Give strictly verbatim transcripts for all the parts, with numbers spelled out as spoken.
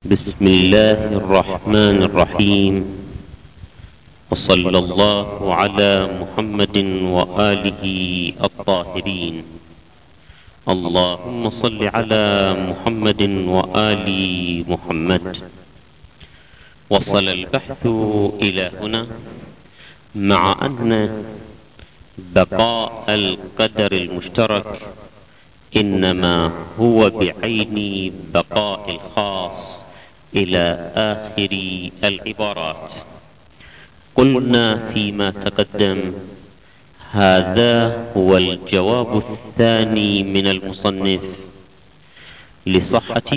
بسم الله الرحمن الرحيم، وصلى الله على محمد وآله الطاهرين. اللهم صل على محمد وآل محمد. وصل البحث إلى هنا مع أن بقاء القدر المشترك إنما هو بعين بقاء الخاص إلى آخر العبارات. قلنا فيما تقدم هذا هو الجواب الثاني من المصنف لصحة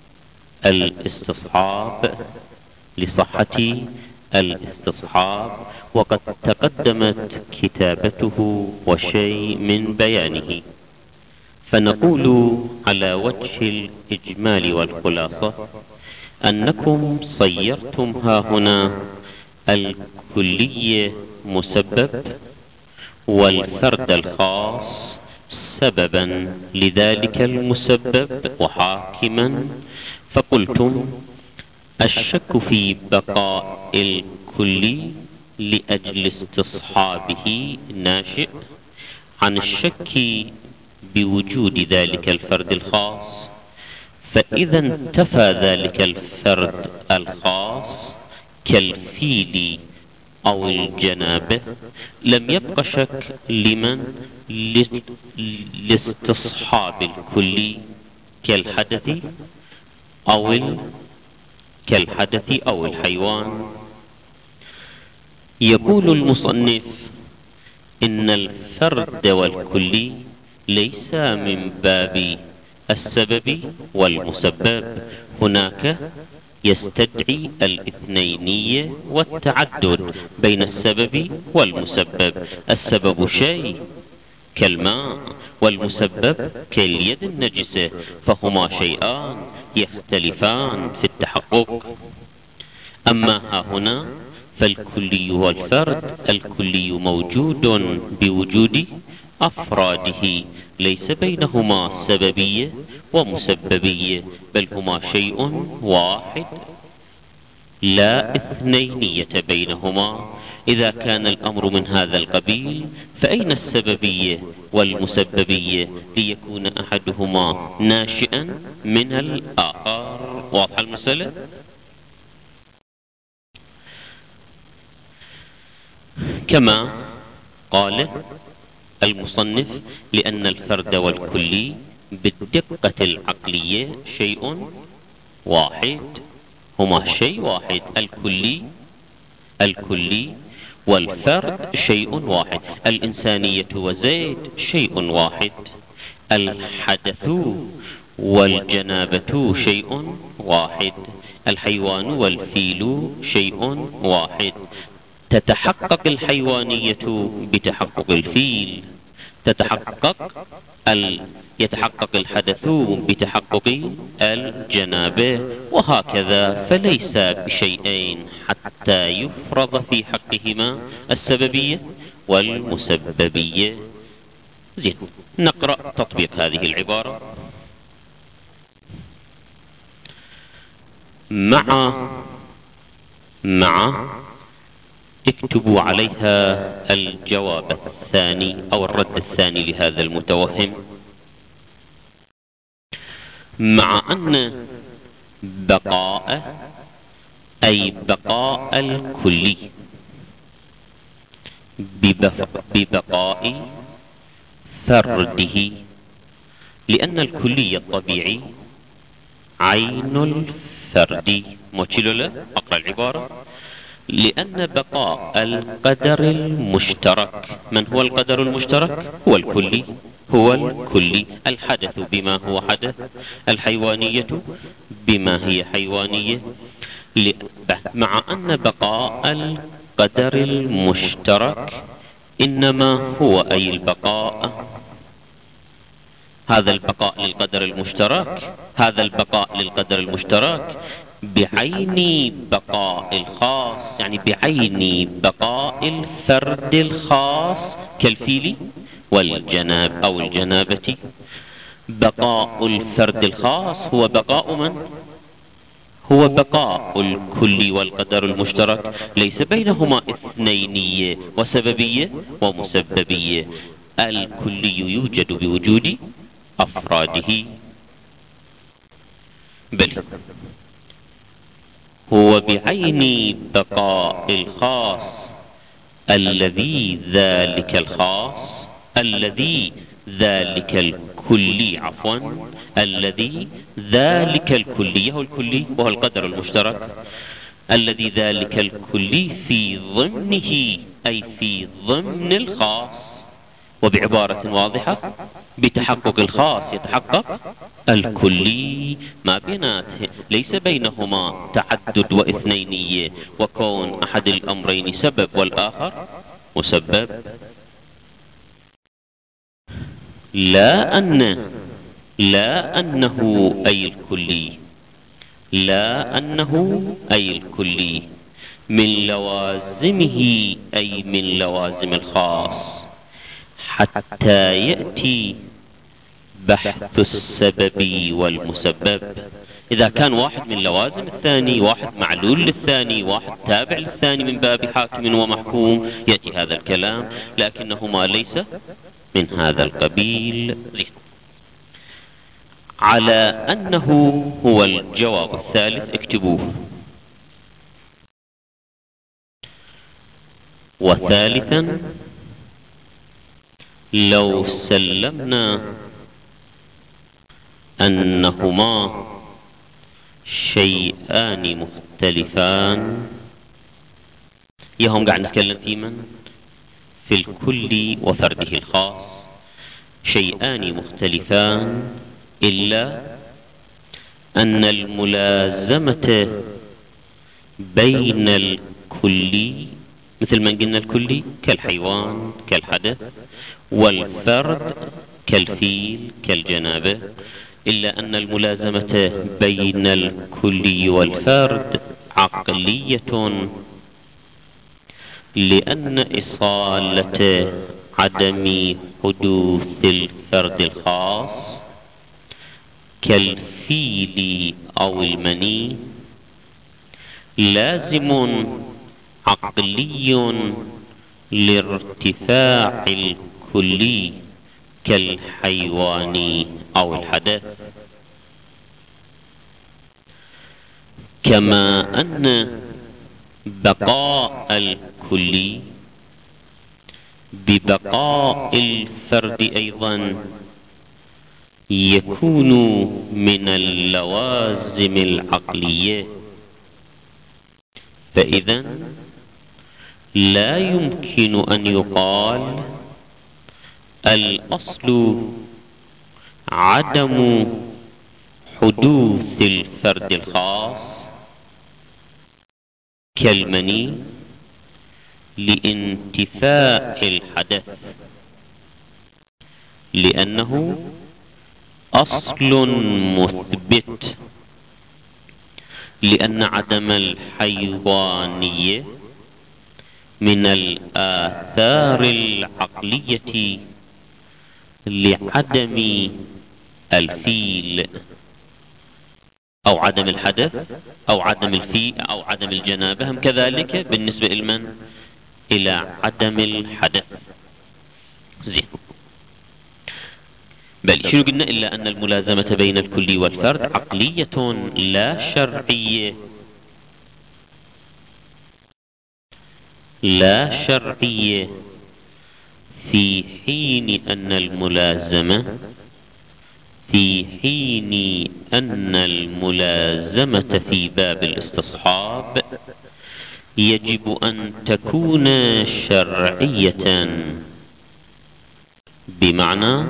الاستصحاب لصحة الاستصحاب وقد تقدمت كتابته وشيء من بيانه، فنقول على وجه الإجمال والخلاصة أنكم صيرتم ها هنا الكلية مسبب والفرد الخاص سببا لذلك المسبب وحاكما، فقلتم الشك في بقاء الكلي لأجل استصحابه ناشئ عن الشك بوجود ذلك الفرد الخاص، فإذا انتفى ذلك الفرد الخاص كالفيل أو الجنابة لم يبق شك لمن لاستصحاب الكلي كالحدث أو ال... كالحدث أو الحيوان. يقول المصنف إن الفرد والكلي ليس من باب السبب والمسبب، هناك يستدعي الاثنينية والتعدد بين السبب والمسبب. السبب شيء كالماء والمسبب كاليد النجسة، فهما شيئان يختلفان في التحقق. أما ها هنا فالكلي والفرد، الكلي موجود بوجود أفراده، ليس بينهما سببية ومسببية، بل هما شيء واحد لا اثنينية بينهما. إذا كان الأمر من هذا القبيل فأين السببية والمسببية ليكون أحدهما ناشئا من الآخر؟ واضح المسألة؟ كما قال المصنف لأن الفرد والكلي بالدقة العقلية شيء واحد، هما شيء واحد، الكلي الكلي والفرد شيء واحد. الإنسانية وزيد شيء واحد، الحدث والجنابة شيء واحد، الحيوان والفيل شيء واحد. تتحقق الحيوانية بتحقق الفيل، تتحقق ال... يتحقق الحدث بتحقق الجنابة، وهكذا، فليس بشيئين حتى يفرض في حقهما السببية والمسببية. زين، نقرأ تطبيق هذه العبارة. مع مع اكتبوا عليها الجواب الثاني أو الرد الثاني لهذا المتوهم. مع أن بقاء أي بقاء الكلي ببقاء فرده، لأن الكلي الطبيعي عين الفرد. موشيلو لا أقرأ العبارة. لأن بقاء القدر المشترك، من هو القدر المشترك؟ هو الكلي، هو الكلي. الحدث بما هو حدث، الحيوانية بما هي حيوانية. مع أن بقاء القدر المشترك إنما هو أي البقاء، هذا البقاء للقدر المشترك، هذا البقاء للقدر المشترك بعين بقاء الخاص، يعني بعين بقاء الفرد الخاص كالفيل والجناب أو الجنابة. بقاء الفرد الخاص هو بقاء من؟ هو بقاء الكل والقدر المشترك، ليس بينهما اثنينية وسببية ومسببية. الكلي يوجد بوجود أفراده. بل هو بعين بقاء الخاص الذي ذلك الخاص الذي ذلك الكلي عفوا الذي ذلك الكلي هو الكلي وهو القدر المشترك، الذي ذلك الكلي في ضمنه أي في ضمن الخاص. وبعبارة واضحة، بتحقق الخاص يتحقق الكلي ما بيناته، ليس بينهما تعدد واثنينية وكون أحد الأمرين سبب والآخر مسبب. لا أن لا أنه أي الكلي لا أنه أي الكلي من لوازمه أي من لوازم الخاص حتى يأتي بحث السبب والمسبب. إذا كان واحد من لوازم الثاني، واحد معلول للثاني، واحد تابع للثاني من باب حاكم ومحكوم، يأتي هذا الكلام، لكنهما ليس من هذا القبيل. زين. على أنه هو الجواب الثالث اكتبوه. وثالثا، لو سلمنا أنهما شيئان مختلفان، يهم قاعد نتكلم في من؟ في الكل وفرده الخاص. شيئان مختلفان إلا أن الملازمة بين الكلي، مثل ما قلنا الكلي كالحيوان كالحدث، والفرد كالفيل كالجنابة، إلا أن الملازمة بين الكلي والفرد عقلية، لأن إصالة عدم حدوث الفرد الخاص كالفيل أو المني لازم عقلي لارتفاع الكلي كالحيوان أو الحدث. كما أن بقاء الكلي ببقاء الفرد أيضا يكون من اللوازم العقلية، فإذا لا يمكن أن يقال الأصل عدم حدوث الفرد الخاص كالمني لانتفاء الحدث، لأنه أصل مثبت، لأن عدم الحيوانية من الآثار العقلية لعدم الفيل أو عدم الحدث أو عدم الفيل أو عدم الجنابة، هم كذلك بالنسبة لمن؟ إلى عدم الحدث. زين. بل شنو قلنا؟ إلا أن الملازمة بين الكلي والفرد عقلية لا شرعية لا شرعية في حين أن الملازمة في حين أن الملازمة في باب الاستصحاب يجب أن تكون شرعية، بمعنى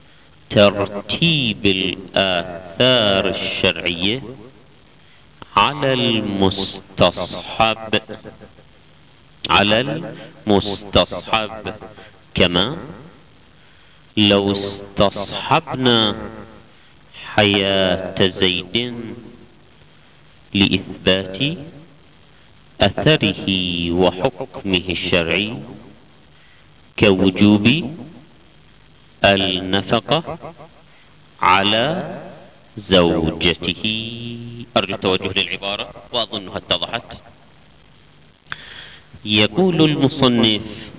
ترتيب الآثار الشرعية على المستصحب على المستصحب كما لو استصحبنا حياة زيد لإثبات أثره وحكمه الشرعي كوجوب النفقة على زوجته. أرجو التوجه للعبارة وأظنها اتضحت. يقول المصنف: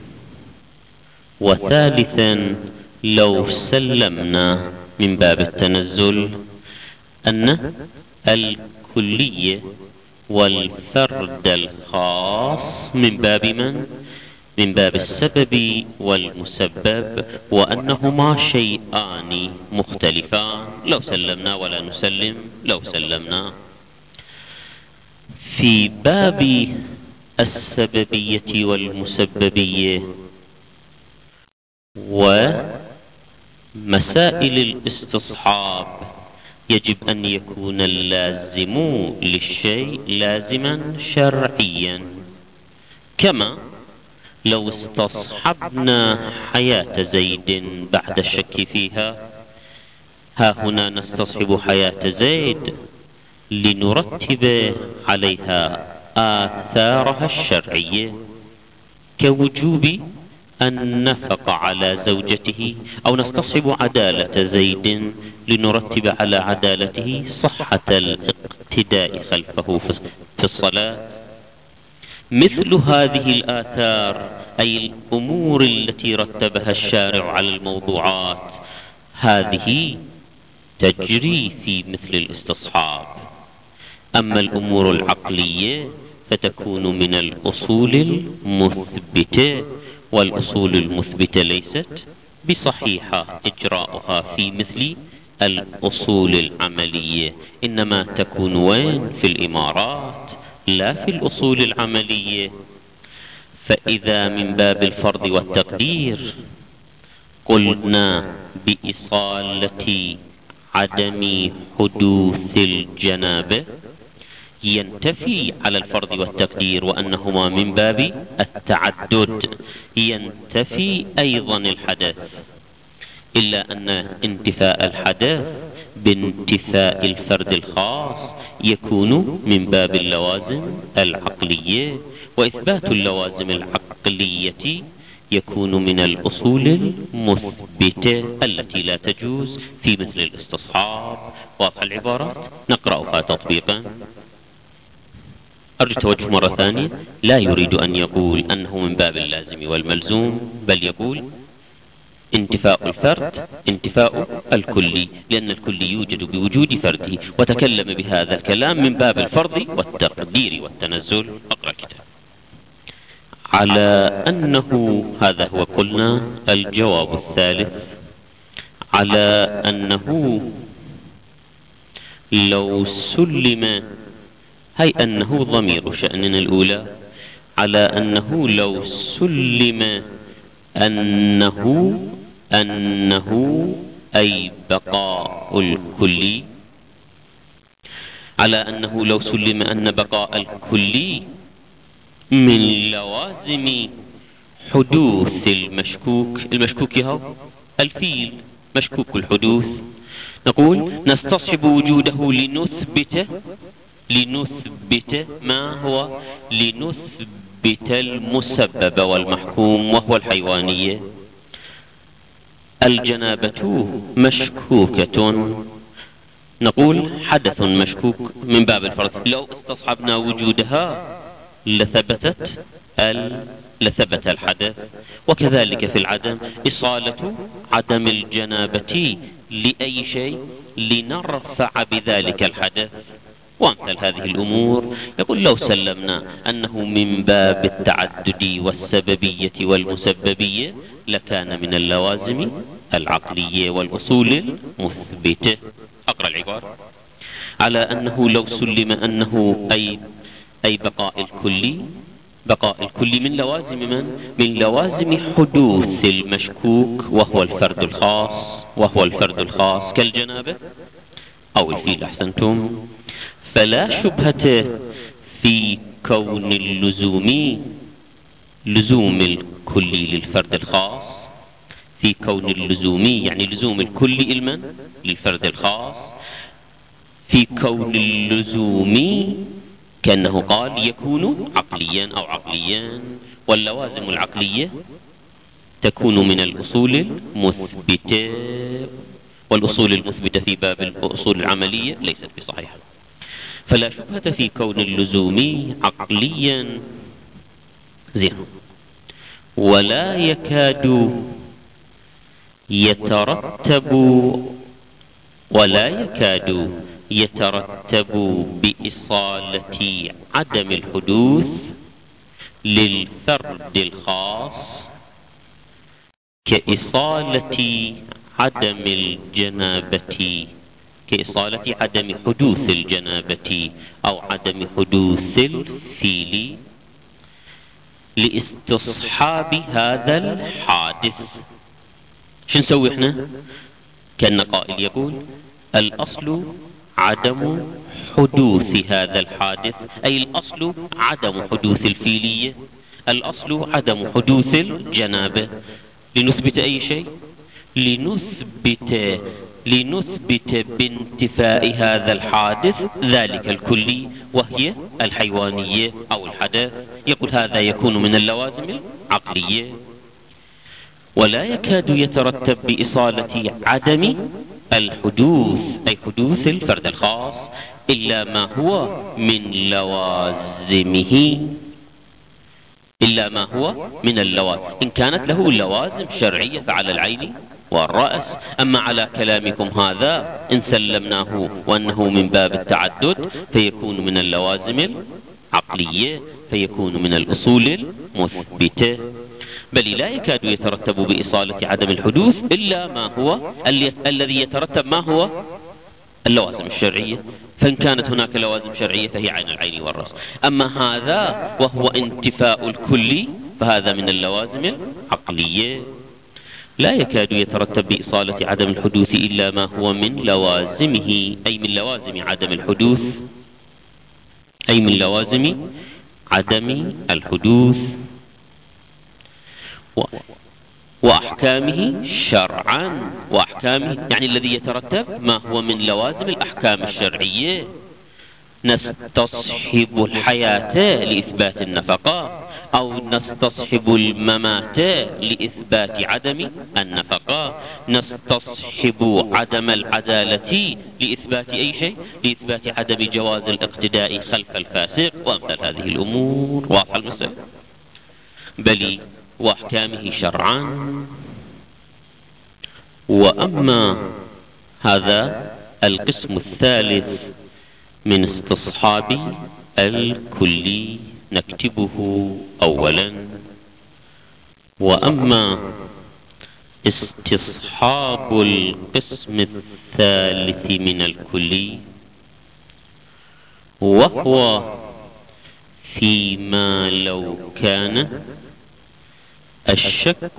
وثالثا لو سلمنا من باب التنزل أن الكلية والفرد الخاص من باب من؟ من باب السبب والمسبب، وأنهما شيئان مختلفان. لو سلمنا ولا نسلم. لو سلمنا في باب السببية والمسببية ومسائل الاستصحاب يجب أن يكون اللازم للشيء لازما شرعيا، كما لو استصحبنا حياة زيد بعد الشك فيها، ها هنا نستصحب حياة زيد لنرتب عليها آثارها الشرعية، كوجوب النفقة على زوجته، أو نستصحب عدالة زيد لنرتب على عدالته صحة الاقتداء خلفه في الصلاة. مثل هذه الآثار أي الأمور التي رتبها الشارع على الموضوعات هذه تجري في مثل الاستصحاب. أما الأمور العقلية فتكون من الأصول المثبتة، والأصول المثبتة ليست بصحيحة إجراؤها في مثل الأصول العملية، إنما تكون وين؟ في الإمارات، لا في الأصول العملية. فإذا من باب الفرض والتقدير قلنا بإصالة عدم حدوث الجنابة ينتفي على الفرض والتقدير، وأنهما من باب التعدد ينتفي أيضا الحدث، إلا أن انتفاء الحدث بانتفاء الفرد الخاص يكون من باب اللوازم العقلية، وإثبات اللوازم العقلية يكون من الأصول المثبتة التي لا تجوز في مثل الاستصحاب. واضح العبارات؟ نقرأها تطبيقا. أرجو التوجه مرة ثانية. لا يريد أن يقول أنه من باب اللازم والملزوم، بل يقول انتفاء الفرد انتفاء الكلي، لأن الكلي يوجد بوجود فرده، وتكلم بهذا الكلام من باب الفرض والتقدير والتنزل. أقرأ الكتاب. على أنه هذا هو قلنا الجواب الثالث، على أنه لو سلم، هي أنه ضمير شأننا الأولى، على أنه لو سلم أنه أنه أي بقاء الكلي، على أنه لو سلم أن بقاء الكلي من لوازم حدوث المشكوك. المشكوك هو الفيل مشكوك الحدوث، نقول نستصحب وجوده لنثبت لنثبت ما هو؟ لنثبت المسبب والمحكوم، وهو الحيوانية. الجنابة مشكوكة، نقول حدث مشكوك من باب الفرض، لو استصحبنا وجودها لثبتت ال... لثبت الحدث. وكذلك في العدم، إصالة عدم الجنابة لأي شيء لنرفع بذلك الحدث، وأمثل هذه الأمور. يقول لو سلمنا أنه من باب التعدد والسببية والمسببية لكان من اللوازم العقلية والأصول المثبتة. أقرأ العبارة. على أنه لو سلم أنه أي أي بقاء الكلي، بقاء الكلي من لوازم من؟ من لوازم حدوث المشكوك، وهو الفرد الخاص، وهو الفرد الخاص كالجنابة أو الفيل. أحسنتم. فلا شبهة في كون اللزوم لزوم الكلي للفرد الخاص، في كون اللزوم يعني لزوم الكلي المن للفرد الخاص، في كون اللزوم كأنه قال يكون عقليا أو عقليا، واللوازم العقلية تكون من الأصول المثبتة، والأصول المثبتة في باب الأصول العملية ليست بصحيحة. فلا شبهة في كون اللزوم عقليا زين. ولا يكاد يترتب ولا يكاد يترتب بإصالة عدم الحدوث للفرد الخاص كإصالة عدم الجنابة كإصالة عدم حدوث الجنابة أو عدم حدوث الفيل لاستصحاب هذا الحادث. شو نسوي احنا؟ كأن قائل يقول الأصل عدم حدوث هذا الحادث، أي الأصل عدم حدوث الفيلية، الأصل عدم حدوث الجنابة. لنثبت أي شيء؟ لنثبت لنثبت بانتفاء هذا الحادث ذلك الكلي وهي الحيوانية أو الحدث. يقول هذا يكون من اللوازم العقلية. ولا يكاد يترتب بإصالة عدم الحدوث أي حدوث الفرد الخاص إلا ما هو من لوازمه إلا ما هو من اللوازم. إن كانت له لوازم شرعية فعلى العين والرأس. أما على كلامكم هذا إن سلمناه وأنه من باب التعدد فيكون من اللوازم العقلية، فيكون من الأصول المثبتة. بل لا يكاد يترتب بإصالة عدم الحدوث إلا ما هو الذي يترتب ما هو اللوازم الشرعية. فإن كانت هناك لوازم شرعية فهي عين العين والرأس. أما هذا وهو انتفاء الكل فهذا من اللوازم العقلية. لا يكاد يترتب بإصالة عدم الحدوث إلا ما هو من لوازمه أي من لوازم عدم الحدوث أي من لوازم عدم الحدوث وأحكامه شرعا. وأحكامه يعني الذي يترتب ما هو من لوازم الأحكام الشرعية. نستصحب الحياة لإثبات النفقة أو نستصحب الممات لإثبات عدم النفقة. نستصحب عدم العدالة لإثبات أي شيء؟ لإثبات عدم جواز الاقتداء خلف الفاسق وأمثال هذه الأمور. واضح المسألة؟ بل وأحكامه شرعا. وأما هذا القسم الثالث من استصحاب الكلي نكتبه أولا. وأما استصحاب القسم الثالث من الكلي وهو فيما لو كان الشك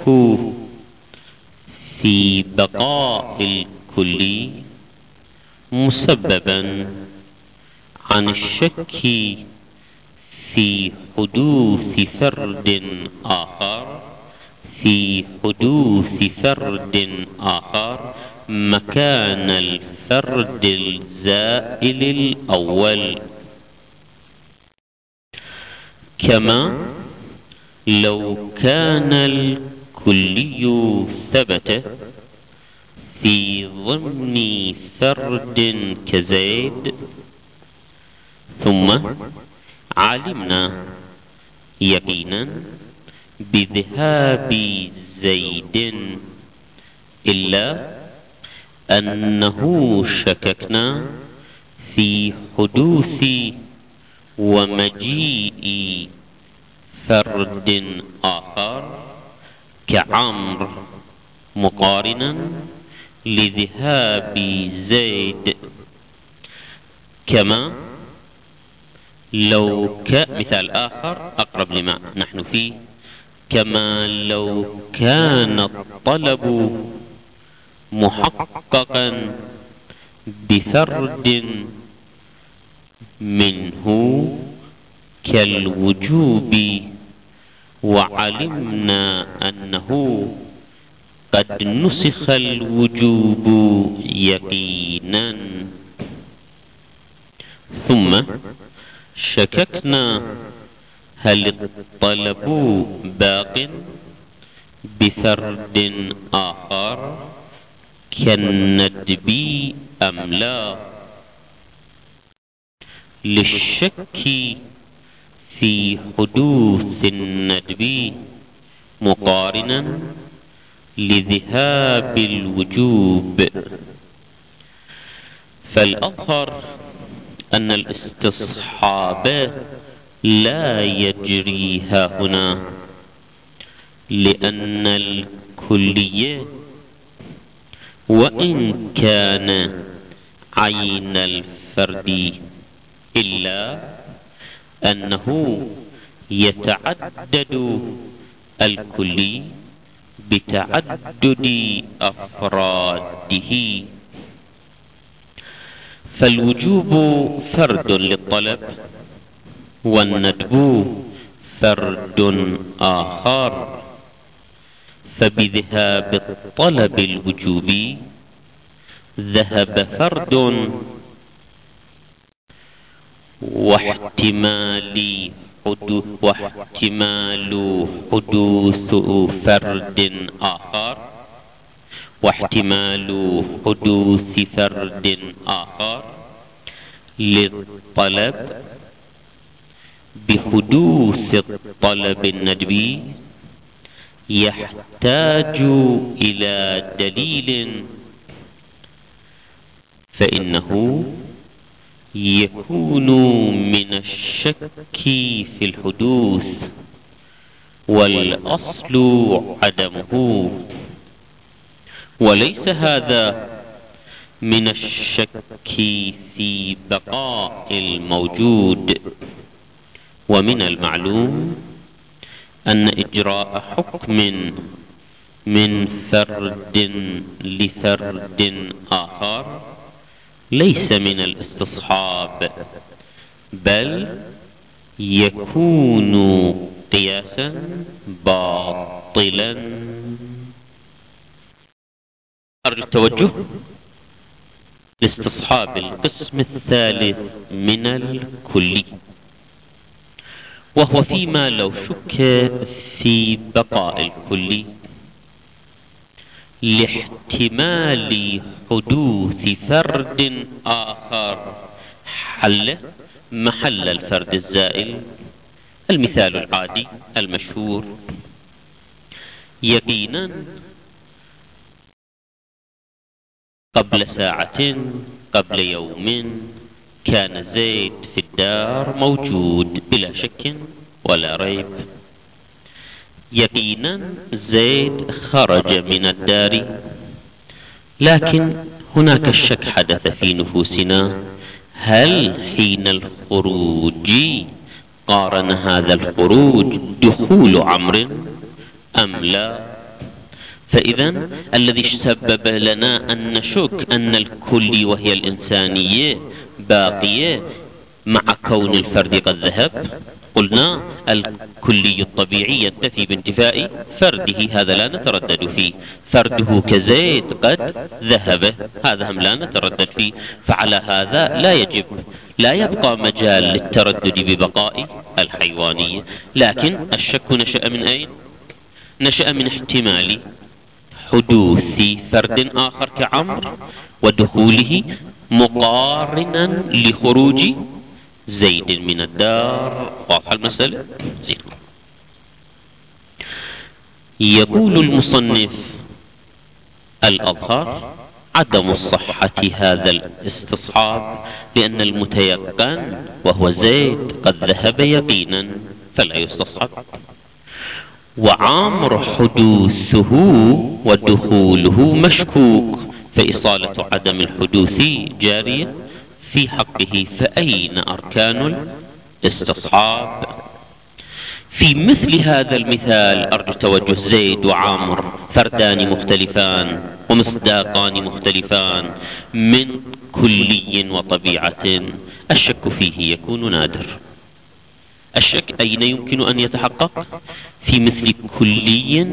في بقاء الكلي مسببا عن الشك في حدوث فرد آخر في حدوث فرد آخر مكان الفرد الزائل الأول. كما لو كان الكلي ثبت في ضمن فرد كزيد ثم علمنا يقينا بذهاب زيد إلا أنه شككنا في حدوث ومجيء فرد آخر كعمر مقارنا لذهاب زيد. كما لو كان مثال آخر أقرب لما نحن فيه. كما لو كان الطلب محققا بفرد منه كالوجوب وعلمنا أنه قد نسخ الوجوب يقينا ثم شككنا هل الطلب باق بفرد آخر كالندب أم لا، للشك في حدوث الندب مقارنا لذهاب الوجوب. فالأظهر أن الاستصحاب لا يجري هنا، لأن الكلية وإن كان عين الفرد إلا أنه يتعدد الكلي بتعدد أفراده. فالوجوب فرد للطلب، والندب فرد آخر. فبذهاب الطلب الوجوبي ذهب فرد، واحتمال حدوث واحتمال حدوث فرد آخر واحتمال حدوث فرد آخر للطلب بحدوث الطلب الندبي يحتاج إلى دليل، فإنه يكون من الشك في الحدوث، والأصل عدمه، وليس هذا من الشك في بقاء الموجود. ومن المعلوم أن إجراء حكم من فرد لفرد آخر ليس من الاستصحاب، بل يكون قياسا باطلا. أرجو التوجه لاستصحاب القسم الثالث من الكلي، وهو فيما لو شك في بقاء الكلي لاحتمال حدوث فرد آخر حل محل الفرد الزائل. المثال العادي المشهور: يقينا قبل ساعة قبل يوم كان زيد في الدار موجود بلا شك ولا ريب. يقينا زيد خرج من الدار، لكن هناك الشك حدث في نفوسنا: هل حين الخروج قارن هذا الخروج دخول عمرو أم لا؟ فإذا الذي سبب لنا أن نشك أن الكلي وهي الإنسانية باقية مع كون الفرد قد ذهب، قلنا الكلي الطبيعي ينتفي بانتفاء فرده، هذا لا نتردد فيه. فرده كزيد قد ذهب، هذا هم لا نتردد فيه. فعلى هذا لا يجب لا يبقى مجال للتردد ببقاء الحيوانية. لكن الشك نشأ من أين؟ نشأ من احتمال حدوث فرد آخر كعمر ودخوله مقارنا لخروج زيد من الدار. واضحة المسألة؟ زين. يقول المصنف: الأظهر عدم الصحة هذا الاستصحاب، لأن المتيقن وهو زيد قد ذهب يقينا فلا يستصحب، وعامر حدوثه ودخوله مشكوك، فإصالة عدم الحدوث جارية في حقه. فأين أركان الاستصحاب؟ في مثل هذا المثال أرجو توجه: زيد وعامر فردان مختلفان ومصداقان مختلفان من كلي وطبيعة، الشك فيه يكون نادر. الشك أين يمكن أن يتحقق؟ في مثل كلي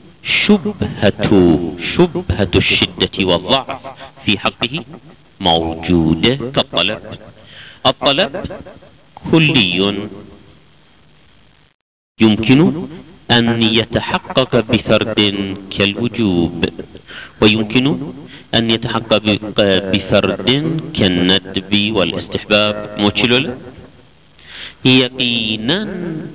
شبهة شبهة الشدة والضعف في حقه موجودة كالطلب. الطلب كلي يمكن أن يتحقق بفرد كالوجوب، ويمكن أن يتحقق بفرد كالندب والاستحباب. موتشلول يقينا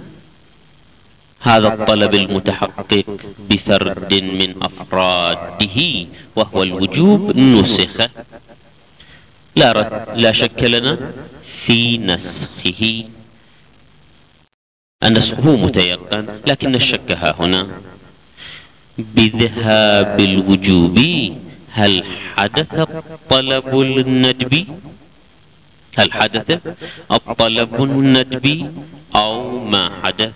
هذا الطلب المتحقق بفرد من أفراده وهو الوجوب نسخ، لا, رد لا شك لنا في نسخه. النسخ متيقن، لكن الشك ها هنا بذهاب الوجوب. هل حدث الطلب الندبي هل حدث الطلب الندبي أو ما حدث؟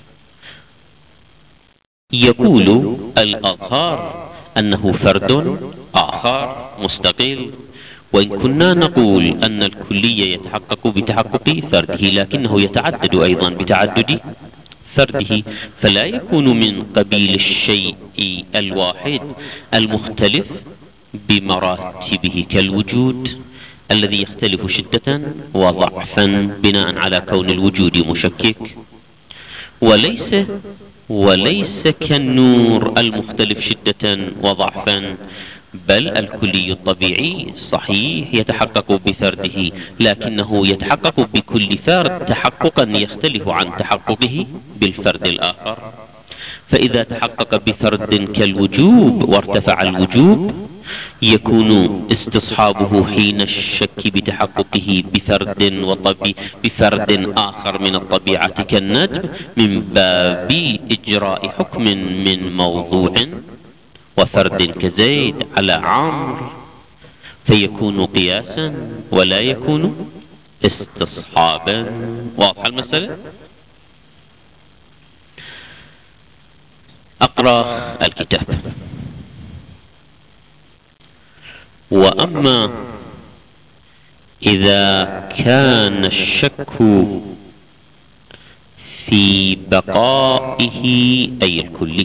يقول الأظهر أنه فرد آخر مستقل، وإن كنا نقول أن الكلية يتحقق بتحقق فرده، لكنه يتعدد أيضا بتعدد فرده، فلا يكون من قبيل الشيء الواحد المختلف بمراتبه كالوجود الذي يختلف شدة وضعفا بناء على كون الوجود مشكك، وليس وليس كالنور المختلف شدة وضعفا، بل الكلي الطبيعي صحيح يتحقق بفرده، لكنه يتحقق بكل فرد تحققا يختلف عن تحققه بالفرد الآخر. فإذا تحقق بفرد كالوجوب وارتفع الوجوب، يكون استصحابه حين الشك بتحققه بفرد وطبي بفرد آخر من الطبيعة كالندب من باب إجراء حكم من موضوع وفرد كزيد على عمرو، فيكون قياسا ولا يكون استصحابا. واضح المسألة؟ أقرأ الكتاب. وأما إذا كان الشك في بقائه أي الكلي،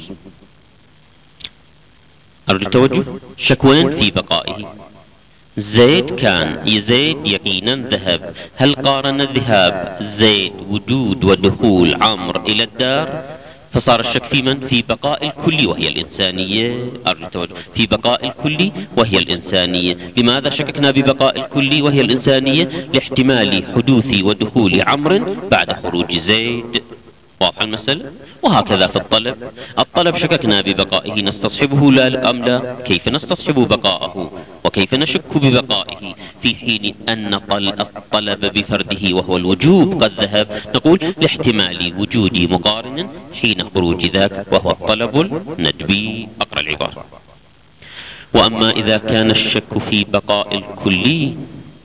أرجو التوجه، شك وين؟ في بقائه. زيد كان يزيد يقينا ذهب، هل قارن الذهاب زيد وجود ودخول عمرو إلى الدار؟ فصار الشك في من؟ في بقاء الكل وهي الإنسانية. أرجو التوجه، في بقاء الكل وهي الإنسانية. لماذا شككنا ببقاء الكل وهي الإنسانية؟ لاحتمال حدوث ودخول عمرو بعد خروج زيد. واضح المسألة؟ وهكذا في الطلب، الطلب شككنا ببقائه، نستصحبه لا أم لا؟ كيف نستصحب بقاءه وكيف نشك ببقائه في حين أن الطلب بفرده وهو الوجوب قد ذهب؟ نقول لاحتمال وجود مقارن حين خروج ذاك وهو الطلب الندبي. أقرأ العبارة. وأما إذا كان الشك في بقاء الكلي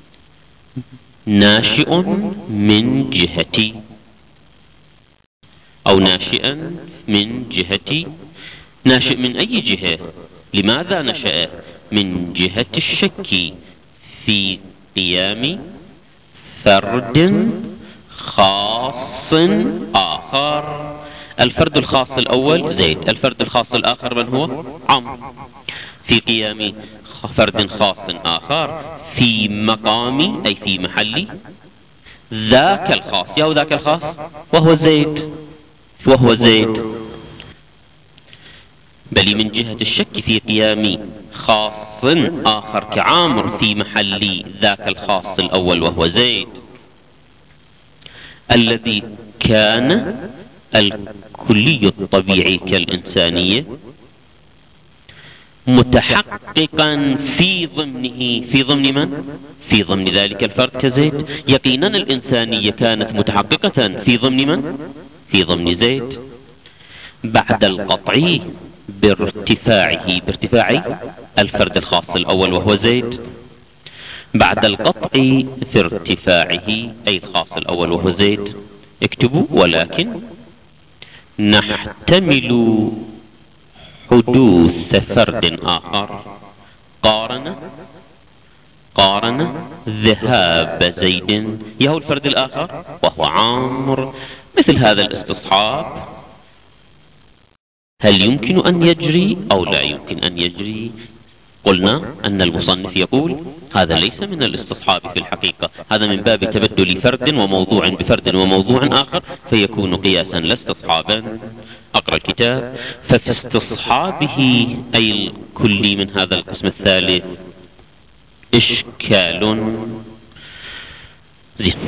ناشئ من جهة أو ناشئا من جهة، ناشئ من أي جهة؟ لماذا نشأ؟ من جهة الشك في قيام فرد خاص آخر. الفرد الخاص الأول زيد، الفرد الخاص الآخر من هو؟ عمرو. في قيام فرد خاص آخر في مقام أي في محل ذاك الخاص، يا ذاك الخاص وهو زيد وهو زيد بل من جهة الشك في قيام خاص آخر كعامر في محل ذاك الخاص الأول وهو زيد، الذي كان الكلي الطبيعي كالإنسانية متحققا في ضمنه. في ضمن من؟ في ضمن ذلك الفرد كزيد. يقينا الإنسانية كانت متحققة في ضمن من؟ في ضمن زيد، بعد القطع بارتفاعه، بارتفاع الفرد الخاص الأول وهو زيد، بعد القطع في ارتفاعه أي الخاص الأول وهو زيد. اكتبوا. ولكن نحتمل حدوث فرد آخر قارن قارن ذهاب زيد يهو الفرد الآخر وهو عمرو. مثل هذا الاستصحاب هل يمكن أن يجري أو لا يمكن أن يجري؟ قلنا أن المصنف يقول هذا ليس من الاستصحاب في الحقيقة، هذا من باب تبدل فرد وموضوع بفرد وموضوع آخر فيكون قياسا لا استصحابا. أقرأ الكتاب. ففي استصحابه أي الكلي من هذا القسم الثالث إشكال زين.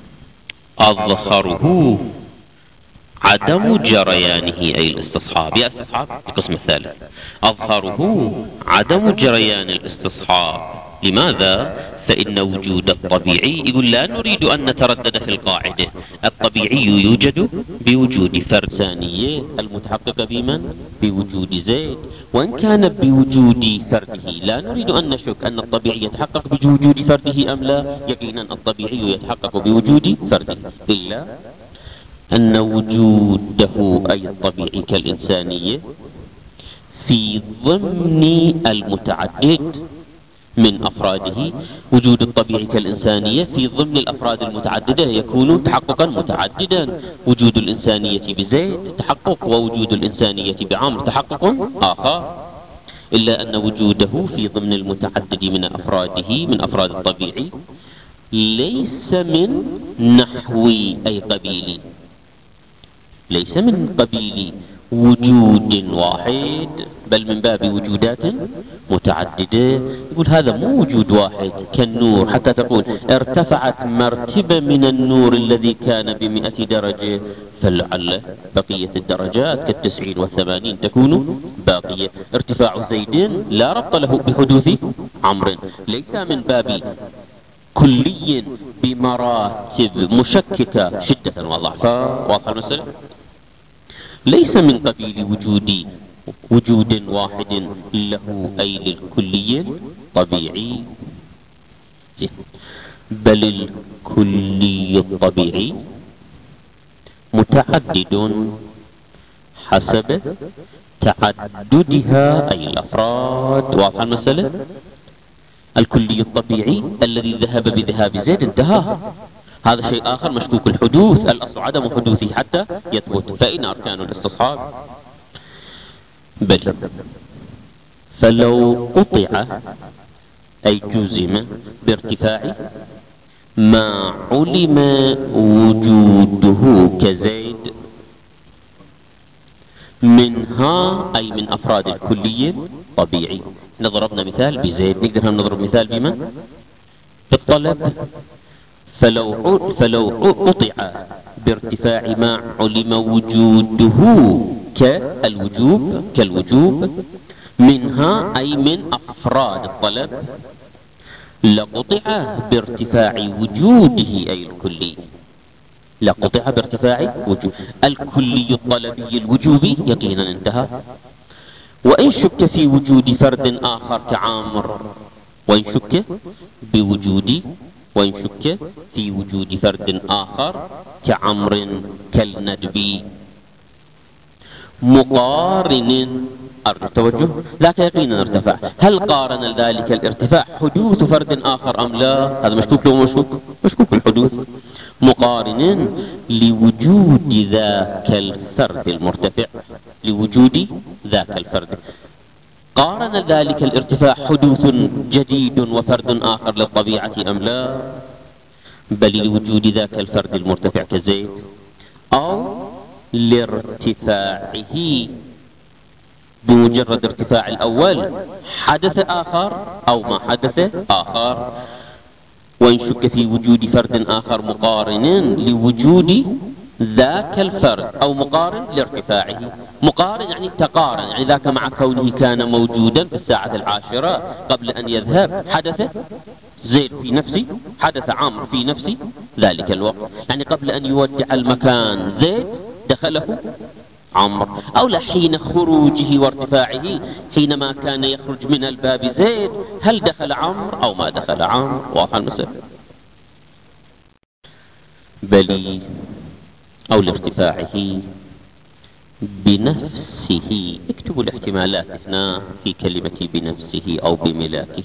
أظهره عدم جريانه أي الاستصحاب. يا استصحاب القسم الثالث أظهره عدم جريان الاستصحاب. لماذا؟ فإن وجود الطبيعي، يقول لا نريد أن نتردد في القاعدة، الطبيعي يوجد بوجود فرد ثانية المتحققة بمن؟ بوجود زيد، وإن كان بوجود فرده لا نريد أن نشك أن الطبيعي يتحقق بوجود فرده أم لا، يقينا الطبيعي يتحقق بوجود فرده، إلا أن وجوده أي الطبيعي كالإنسانية في ضمن المتعدد من أفراده. وجود الطبيعي كالإنسانية في ضمن الأفراد المتعددة يكون تحققا متعددا. وجود الإنسانية بزيد تحقق، ووجود الإنسانية بعمر تحقق آخر، إلا أن وجوده في ضمن المتعدد من أفراده من أفراد الطبيعي ليس من نحو أي قبيل، ليس من قبيل وجود واحد، بل من باب وجودات متعددة. يقول هذا مو وجود واحد كالنور، حتى تقول ارتفعت مرتبة من النور الذي كان بمئة درجة، فلعل بقية الدرجات كالتسعين والثمانين تكون باقية. ارتفاع زيد لا ربط له بحدوث عمر، ليس من باب كلي بمراتب مشككة شدة وضعفا. واضح المسألة؟ ليس من قبيل وجود وجود واحد له أي للكلي طبيعي، بل الكلي الطبيعي متعدد حسب تعددها أي الأفراد. واضح المسألة؟ الكلي الطبيعي الذي ذهب بذهاب زيد انتهى، هذا شيء آخر مشكوك الحدوث، الأصل عدم حدوثه حتى يثبت. فإن أركان الاستصحاب بل فلو قطع أي جزم بارتفاع ما علم وجوده كزيد منها أي من أفراد الكلية طبيعي. نضربنا مثال بزيد، نقدر هم نضرب مثال بمن؟ بالطلب. فلو فلو قطع بارتفاع ما علم وجوده كالوجوب كالوجوب منها أي من أفراد الطلب، لقطع بارتفاع وجوده أي الكلي، لقطع بارتفاع وجود الكلي الطلبي الوجوبي يقينا انتهى. وإن شك في وجود فرد آخر كعامر، وإن شك بوجود وإن شك في وجود فرد آخر كعمر كالندبي مقارن التوجه ذاك يقينا ارتفع. هل قارن ذلك الارتفاع حدوث فرد آخر أم لا؟ هذا مشكوك له مشكوك مشكوك الحدوث. مقارن لوجود ذاك الفرد المرتفع، لوجود ذاك الفرد. قارن ذلك الارتفاع حدوث جديد وفرد آخر للطبيعة أم لا؟ بل لوجود ذاك الفرد المرتفع كزيد، أو لارتفاعه بمجرد ارتفاع الأول حدث آخر أو ما حدث آخر. وإن شك في وجود فرد آخر مقارن لوجود ذاك الفرد أو مقارن لارتفاعه. مقارن يعني تقارن، يعني ذاك مع كونه كان موجودا في الساعة العاشرة قبل أن يذهب حدث زيد في نفسي، حدث عمرو في نفسي ذلك الوقت، يعني قبل أن يودع المكان زيد دخله عمرو، أو لا حين خروجه وارتفاعه حينما كان يخرج من الباب زيد هل دخل عمرو أو ما دخل عمرو. واضح المسألة؟ بل أو لارتفاعه بنفسه. اكتبوا الاحتمالات هنا في كلمة بنفسه أو بملاكه.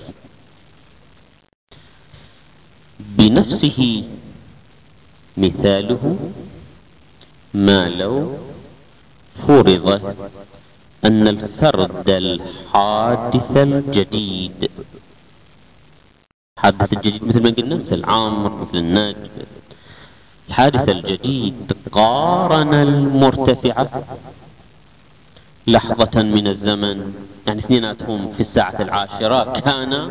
بنفسه مثاله ما لو فرض أن الفرد الحادث الجديد، حادث الجديد مثل ما قلنا مثل عامر مثل النجم، الحادث الجديد قارن المرتفعة لحظة من الزمن، يعني اثنيناتهم في الساعة العاشرة كان،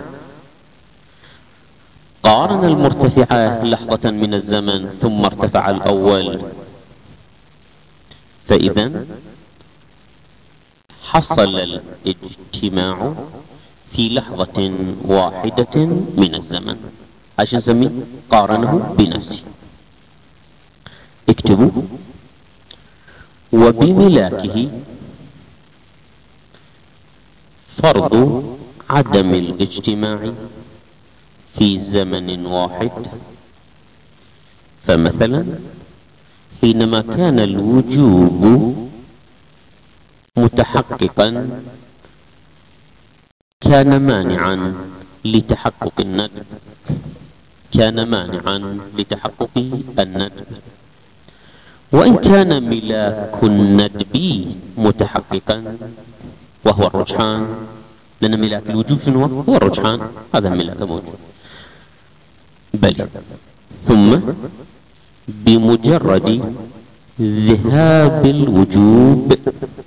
قارن المرتفعة لحظة من الزمن ثم ارتفع الأول، فإذا حصل الاجتماع في لحظة واحدة من الزمن. عشان نسميه قارنه بنفسه. اكتبوا: وبملاكه فرض عدم الاجتماع في زمن واحد. فمثلا حينما كان الوجوب متحققا كان مانعا لتحقق الندب، كان مانعا لتحقق الندب. وإن كان ملاك الندب متحققا وهو الرجحان، لأن ملاك الوجوب شنو هو؟ الرجحان، هذا ملاك موجود. بل ثم بمجرد ذهاب الوجوب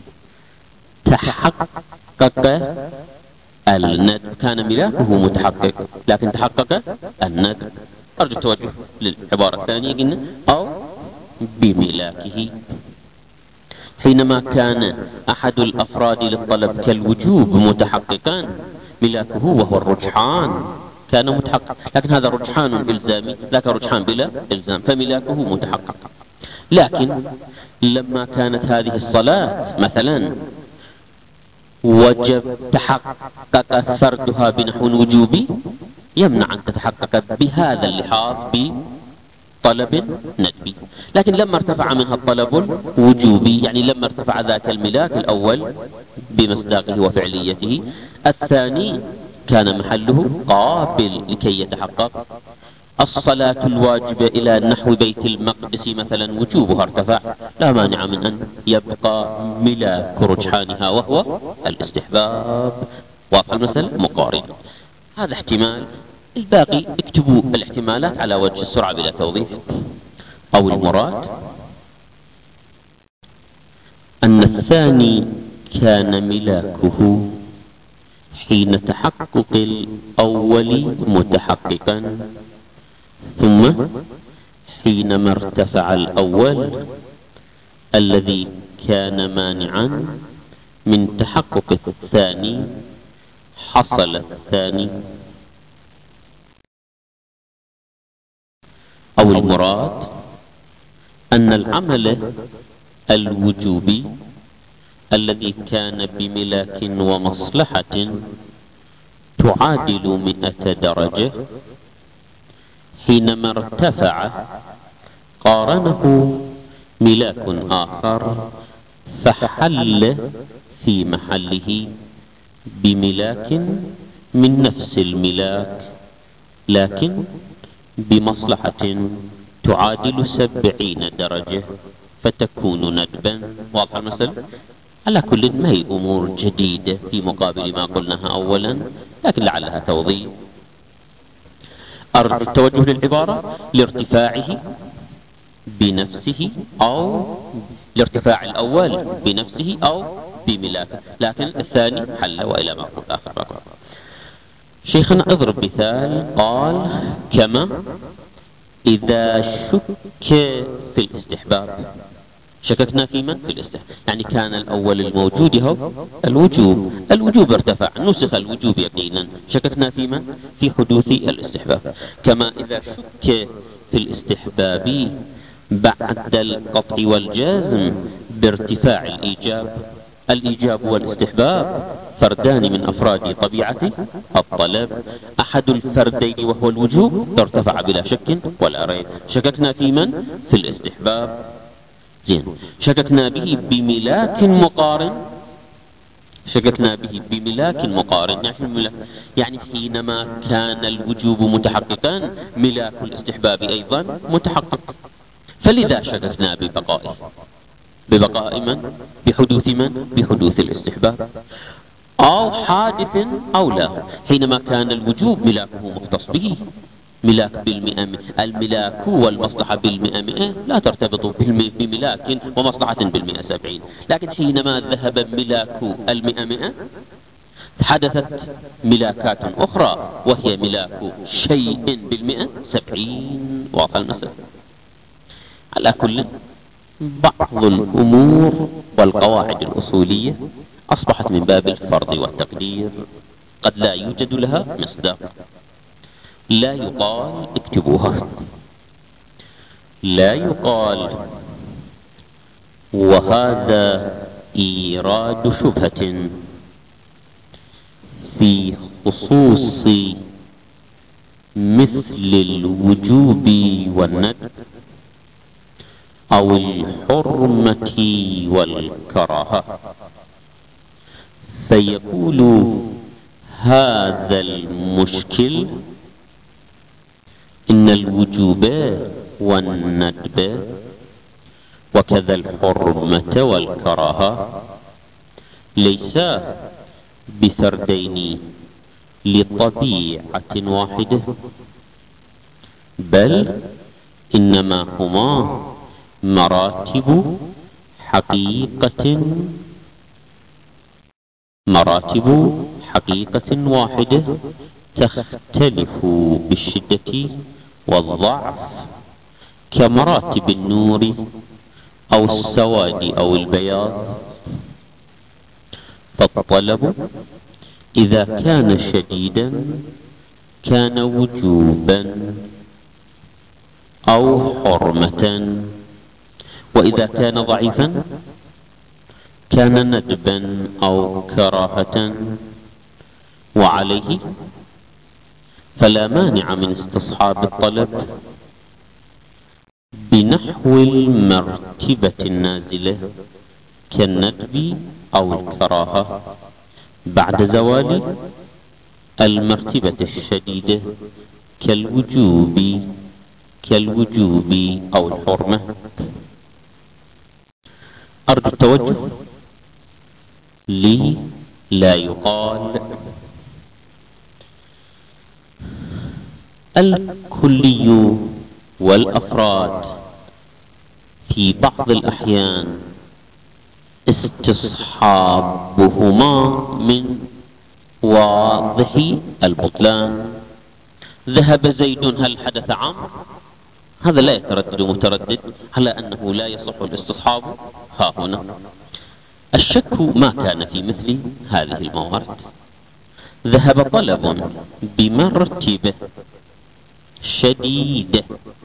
تحقق الندب، كان ملاكه متحقق لكن تحقق الندب. أرجو التوجه للعبارة الثانية، قلنا أو بملاكه. حينما كان أحد الأفراد للطلب كالوجوب متحققا ملاكه وهو الرجحان كان متحقق، لكن هذا رجحان إلزامي، لكن رجحان بلا إلزام، فملاكه متحقق. لكن لما كانت هذه الصلاة مثلا وجب تحقق فردها بنحو وجوبي، يمنع أن تتحقق بهذا اللحاظ بطلب ندبي. لكن لما ارتفع منها الطلب الوجوبي، يعني لما ارتفع ذاك الملاك الأول بمصداقه وفعليته، الثاني كان محله قابل لكي يتحقق. الصلاة الواجبة إلى نحو بيت المقدس مثلا وجوبها ارتفع، لا مانع من أن يبقى ملاك رجحانها وهو الاستحباب. واضح المسألة؟ مقارن. هذا احتمال. الباقي اكتبوا الاحتمالات على وجه السرعة بلا توضيح. أو المراد أن الثاني كان ملاكه حين تحقق الأول متحققا، ثم حينما ارتفع الأول الذي كان مانعا من تحقق الثاني حصل الثاني. أو المراد أن العمل الوجوبي الذي كان بملاك ومصلحة تعادل مئة درجة، حينما ارتفع قارنه ملاك آخر فحل في محله بملاك من نفس الملاك لكن بمصلحة تعادل سبعين درجة فتكون ندبا. واضح المسألة؟ على كل ما هي أمور جديدة في مقابل ما قلناها أولا، لكن لعلها توضيح. التوجه للعبارة لارتفاعه بنفسه أو لارتفاع الأول بنفسه أو بملاكه، لكن الثاني حل وإلى ما قلت آخر بقى. شيخنا اضرب مثال، قال كما إذا شك في الاستحباب. شككنا في من؟ في الاستحباب، يعني كان الأول الموجود هو الوجوب، الوجوب ارتفع نسخ الوجوب يقينا، شككنا في من؟ في حدوث الاستحباب. كما إذا شك في الاستحباب بعد القطع والجزم بارتفاع الإيجاب. الإيجاب والاستحباب فردان من أفراد طبيعة الطلب، أحد الفردين وهو الوجوب ارتفع بلا شك ولا ريب. شككنا في من؟ في الاستحباب. زين، شككنا به بملاك مقارن، شككنا به بملاك مقارن. يعني ملاك، يعني حينما كان الوجوب متحققا ملاك الاستحباب أيضا متحقق، فلذا شككنا ببقائه. ببقاء من؟ بحدوث من؟ بحدوث الاستحباب. أو حادث أو لا، حينما كان الوجوب ملاكه مختص به ملاك بالمئة. الملاك والمصلحة بالمئة مئة لا ترتبط بملاك ومصلحة بالمئة سبعين. لكن حينما ذهب ملاك المئة مئة حدثت ملاكات أخرى وهي ملاك شيء بالمئة سبعين. واضح المسألة؟ على كل، بعض الأمور والقواعد الأصولية أصبحت من باب الفرض والتقدير، قد لا يوجد لها مصداق. لا يقال اكتبوها، لا يقال وهذا إيراد شبهة في خصوص مثل الوجوب والندب أو الحرمة والكراهة، فيقول هذا المشكل إن الوجوب والندب وكذا الحرمة والكراهة ليسا بفردين لطبيعة واحدة، بل إنما هما مراتب حقيقة مراتب حقيقة واحدة تختلف بالشدة والضعف، كمراتب النور أو السواد أو البياض. فالطلب إذا كان شديدا كان وجوبا أو حرمة، وإذا كان ضعيفا كان ندبا أو كراهة. وعليه فلا مانع من استصحاب الطلب بنحو المرتبة النازلة كالندب أو الكراهة بعد زوال المرتبة الشديدة كالوجوب كالوجوب أو الحرمة. أرجو التوجه لي. لا يقال الكلي والأفراد في بعض الأحيان استصحابهما من واضح البطلان. ذهب زيد هل حدث عمرو؟ هذا لا يتردد متردد على أنه لا يصح الاستصحاب. ها هنا الشك ما كان في مثل هذه الموارد. ذهب طلب بمرتبة شديدة،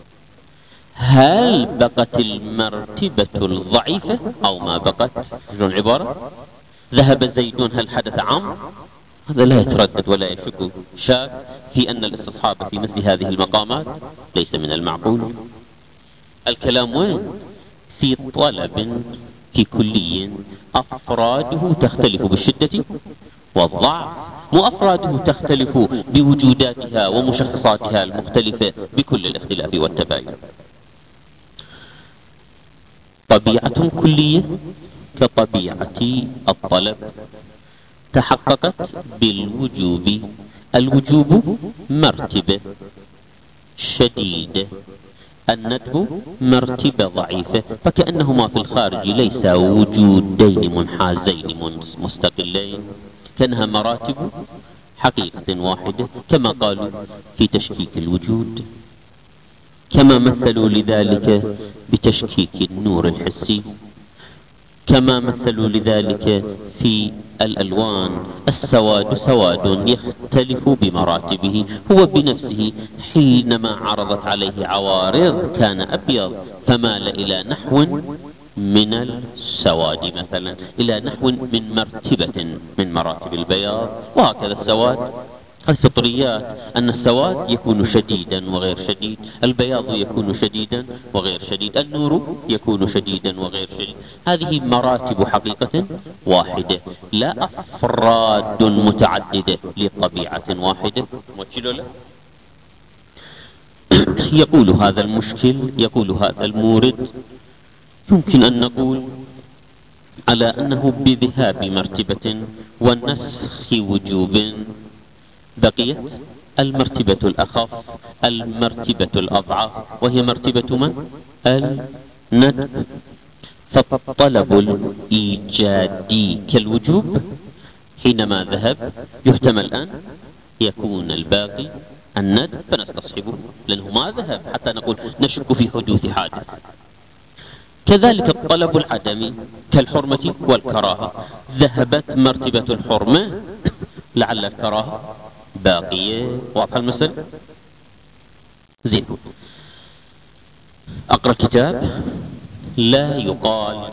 هل بقت المرتبة الضعيفة أو ما بقت؟ شنو العبارة؟ ذهب زيد هل حدث عمرو؟ هذا لا يتردد ولا يشك شاك في أن الاستصحاب في مثل هذه المقامات ليس من المعقول. الكلام وين؟ في طلب في كلي أفراده تختلف بالشدة والضعف، وأفراده تختلف بوجوداتها ومشخصاتها المختلفة بكل الاختلاف والتباين. طبيعة كلية كطبيعة الطلب تحققت بالوجوب. الوجوب مرتبة شديدة، الندب مرتبة ضعيفة، فكأنهما في الخارج ليس وجودين منحازين مستقلين، كأنها مراتب حقيقة واحدة، كما قالوا في تشكيك الوجود، كما مثلوا لذلك بتشكيك النور الحسي، كما مثلوا لذلك في الألوان. السواد سواد يختلف بمراتبه، هو بنفسه حينما عرضت عليه عوارض كان أبيض فمال إلى نحو من السواد، مثلا إلى نحو من مرتبة من مراتب البياض، وهكذا السواد. هذه فطريات، أن السواد يكون شديدا وغير شديد، البياض يكون شديدا وغير شديد، النور يكون شديدا وغير شديد. هذه مراتب حقيقة واحدة، لا أفراد متعددة لطبيعة واحدة. يقول هذا المشكل، يقول هذا المورد، يمكن أن نقول على أنه بذهاب مرتبة والنسخ وجوب بقيت المرتبة الأخف، المرتبة الأضعف، وهي مرتبة من؟ الندب. فالطلب الإيجادي كالوجوب حينما ذهب يحتمل أن يكون الباقي الندب فنستصحبه لأنه ما ذهب حتى نقول نشك في حدوث حادث. كذلك الطلب العدمي كالحرمة والكراهة، ذهبت مرتبة الحرمة لعل الكراهة باقية. واضح المسألة؟ زين. أقرأ كتاب. لا يقال،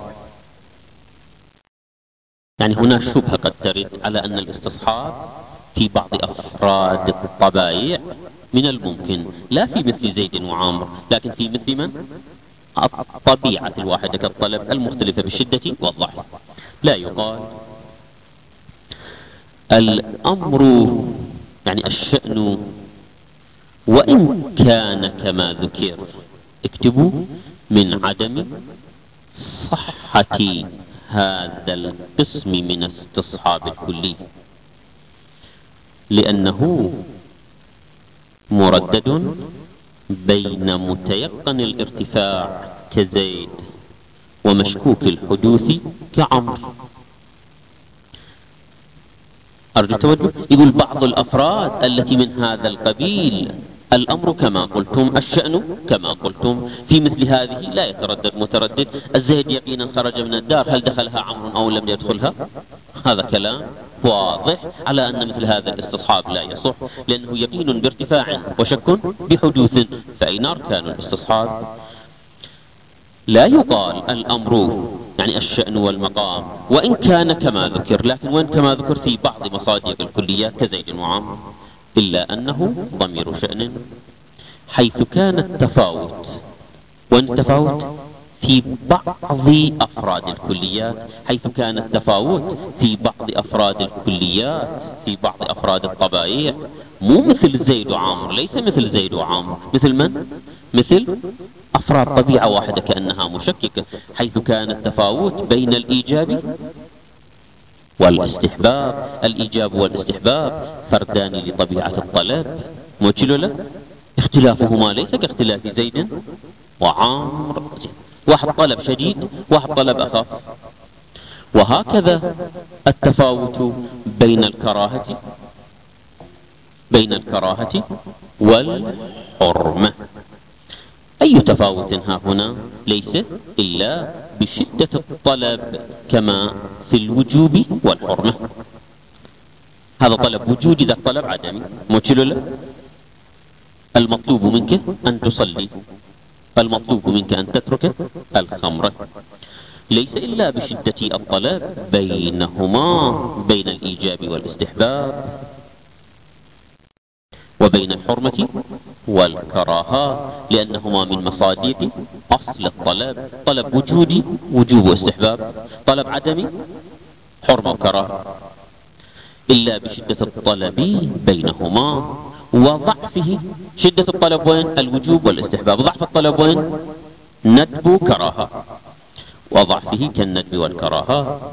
يعني هنا شبهة قد ترد على أن الاستصحاب في بعض أفراد الطبائع من الممكن، لا في مثل زيد وعامر، لكن في مثل من؟ الطبيعة الواحدة كالطلب المختلفة بالشدة والضعف. لا يقال الأمر، يعني الشأن، وإن كان كما ذكر، اكتبوا من عدم صحة هذا القسم من استصحاب الكلي، لأنه مردد بين متيقن الارتفاع كزيد ومشكوك الحدوث كعمر. أرجو التوجه. يقول بعض الأفراد التي من هذا القبيل الأمر كما قلتم، الشأن كما قلتم، في مثل هذه لا يتردد متردد. الزيد يقينا خرج من الدار، هل دخلها عمرو أو لم يدخلها؟ هذا كلام واضح على أن مثل هذا الاستصحاب لا يصح، لأنه يقين بارتفاع وشك بحدوث، فأين أركان الاستصحاب؟ لا يقال الأمر يعني الشأن والمقام وإن كان كما ذكر، لكن وإن كما ذكر في بعض مصادق الكليات كزيد وعمرو، إلا أنه ضمير شأن، حيث كان التفاوت، وإن التفاوت في بعض أفراد الكليات، حيث كان التفاوت في بعض أفراد الكليات في بعض أفراد الطبائع، مو مثل زيد وعامر، ليس مثل زيد وعامر، مثل من؟ مثل أفراد طبيعة واحدة كأنها مشككة، حيث كان التفاوت بين الإيجاب والاستحباب. الإيجاب والاستحباب فردان لطبيعة الطلب، موجلوا له اختلافهما ليس كاختلاف زيد وعامر، واحد طلب شديد واحد طلب أخف. وهكذا التفاوت بين الكراهة بين الكراهة والحرمة، أي تفاوت ها هنا ليس إلا بشدة الطلب كما في الوجوب والحرمة. هذا طلب وجودي، ذا طلب عدمي. موجل له المطلوب منك أن تصلي، المطلوب منك أن تترك الخمر، ليس إلا بشدة الطلب بينهما، بين الإيجاب والاستحباب وبين الحرمة والكراهة، لأنهما من مصادق أصل الطلب. طلب وجودي وجوب واستحباب، طلب عدمي حرمة وكراهة، إلا بشدة الطلب بينهما وضعفه. شدة الطلب وين؟ الوجوب والاستحباب. ضعف الطلب وين؟ ندب كراهة، وضعفه كالندب والكراهة.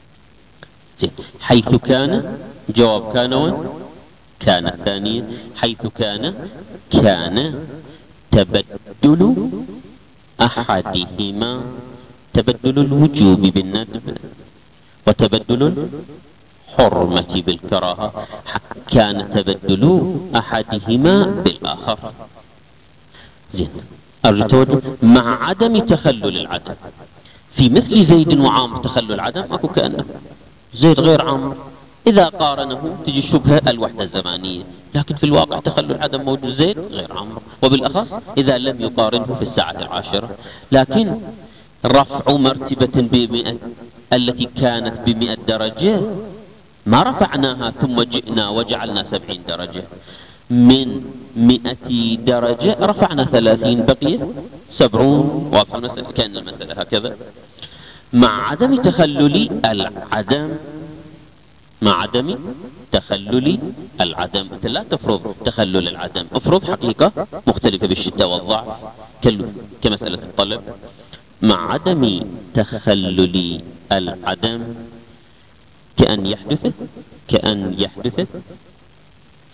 حيث كان، جواب كان وين؟ كان الثانية. حيث كان، كان تبدل أحدهما، تبدل الوجوب بالندب وتبدل الحرمة بالكراهة، كان تبدل أحدهما بالآخر. زين. أرجو مع عدم تخلل العدم. في مثل زيد وعامر تخلل العدم أكو، كأنه زيد غير عامر، إذا قارنه تجي الشبهة الوحدة الزمانية، لكن في الواقع تخلل العدم موجود، زيد غير عمرو، وبالأخص إذا لم يقارنه في الساعة العاشرة. لكن رفع مرتبة بمئة التي كانت بمئة درجة ما رفعناها ثم جئنا وجعلنا سبعين درجة، من مئة درجة رفعنا ثلاثين، بقي سبعون. واضح المسألة؟ كأن المسألة هكذا. مع عدم تخلل العدم، مع عدم تخلل العدم. أنت لا تفرض تخلل العدم، افرض حقيقة مختلفة بالشدة والضعف كمسألة الطلب. مع عدم تخلل العدم كأن يحدث كأن يحدث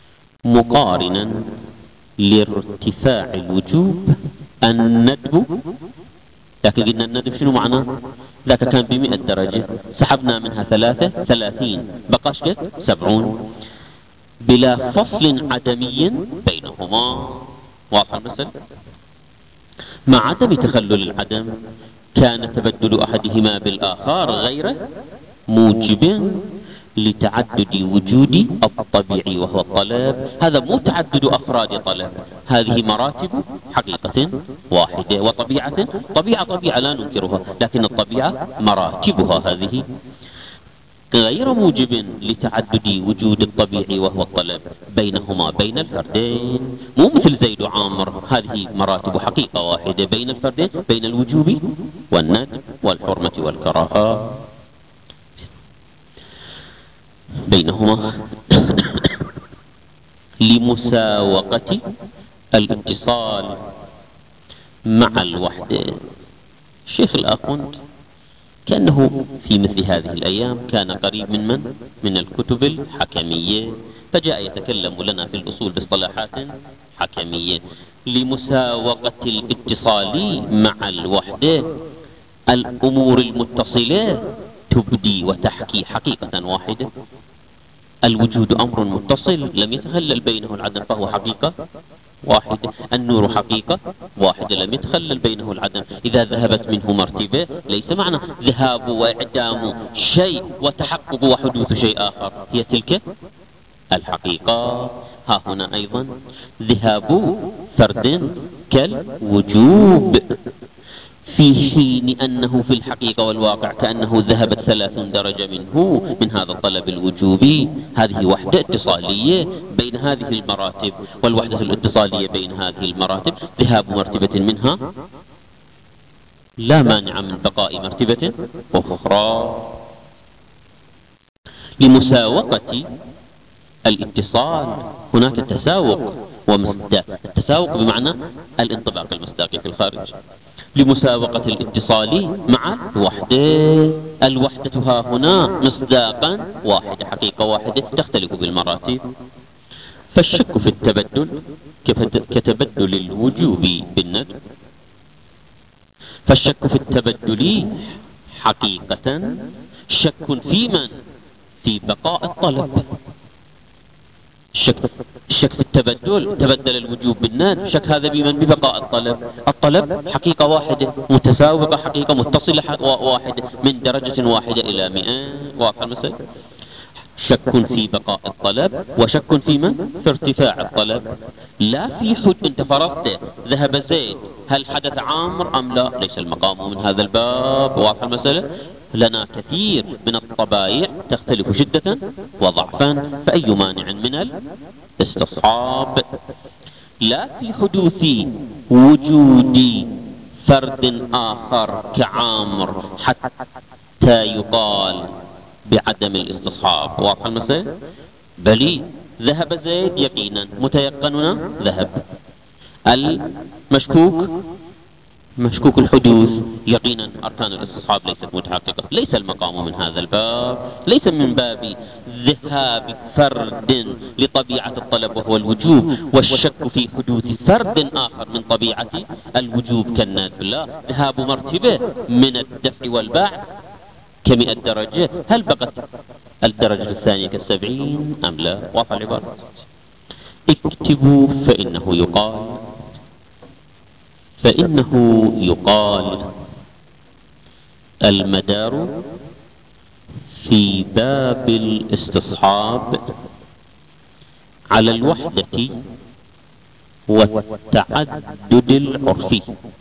مقارنا لارتفاع الوجوب الندب. لكن قلنا الندب شنو معناه؟ ذاك كان بمئة درجة، سحبنا منها ثلاثة ثلاثين، بقاش قد سبعون، بلا فصل عدمي بينهما. واضح المثل؟ مع عدم تخلل العدم كان تبدل أحدهما بالآخر غير موجب لتعدد وجود الطبيعي وهو الطلب. هذا مو تعدد أفراد طلب، هذه مراتب حقيقة واحدة، وطبيعة طبيعة طبيعة لا ننكرها، لكن الطبيعة مراتبها هذه غير موجب لتعدد وجود الطبيعي وهو الطلب بينهما بين الفردين. مو مثل زيد وعامر، هذه مراتب حقيقة واحدة بين الفردين، بين الوجوب والندب والحرمة والكراهة بينهما لمساوقة الاتصال مع الوحدة. الشيخ الآخوند كأنه في مثل هذه الأيام كان قريب من من؟ من الكتب الحكمية، فجاء يتكلم لنا في الأصول باصطلاحات حكمية. لمساوقة الاتصال مع الوحدة الأمور المتصلة تبدي وتحكي حقيقة واحدة. الوجود أمر متصل لم يتخلل بينه العدم فهو حقيقة واحدة، النور حقيقة واحدة لم يتخلل بينه العدم. إذا ذهبت منه مرتبة ليس معنى ذهاب وإعدام شيء وتحقق وحدوث شيء آخر، هي تلك الحقيقة. ها هنا أيضا ذهاب فرد كالوجوب، في حين أنه في الحقيقة والواقع كأنه ذهبت ثلاثون درجة منه من هذا الطلب الوجوبي. هذه وحدة اتصالية بين هذه المراتب، والوحدة الاتصالية بين هذه المراتب ذهاب مرتبة منها لا مانع من بقاء مرتبة أخرى. لمساوقة الاتصال هناك تساوق ومصداق، التساوق بمعنى الانطباق المصداقي في الخارج. لمساوقة الاتصال مع الوحدة، الوحدة ها هنا مصداقا واحدة، حقيقة واحدة تختلف بالمراتب. فالشك في التبدل كتبدل الوجوب بالندب، فالشك في التبدل حقيقة شك في من؟ في بقاء الطلب. الشك, الشك في التبدل، تبدل الوجوب بالندب، شك هذا بمن؟ ببقاء الطلب. الطلب حقيقة واحدة متساوقة، حقيقة متصلة واحدة من درجة واحدة إلى مئة. واضح المثل؟ شك في بقاء الطلب وشك في من؟ في ارتفاع الطلب. لا في حد انت فرضت ذهب زيد، هل حدث عامر ام لا؟ ليس المقام من هذا الباب. واضح المسألة؟ لنا كثير من الطبائع تختلف شدة وضعفا، فأي مانع من الاستصحاب. لا في حدوث وجود فرد آخر كعامر حتى يقال بعدم الاستصحاب. واضح المسألة؟ بل ذهب زيد يقينا، متيقننا ذهب. المشكوك مشكوك الحدوث يقينا أركان الاستصحاب ليست متحققة. ليس المقام من هذا الباب، ليس من باب ذهاب فرد لطبيعة الطلب وهو الوجوب والشك في حدوث فرد آخر من طبيعة الوجوب كالندب. لا، ذهاب مرتبة من الدفع والباع كمئة درجة، هل بقت الدرجة الثانية كالسبعين أم لا؟ واضح العبارة؟ اكتبوا فإنه يقال فإنه يقال المدار في باب الاستصحاب على الوحدة والتعدد العرفي،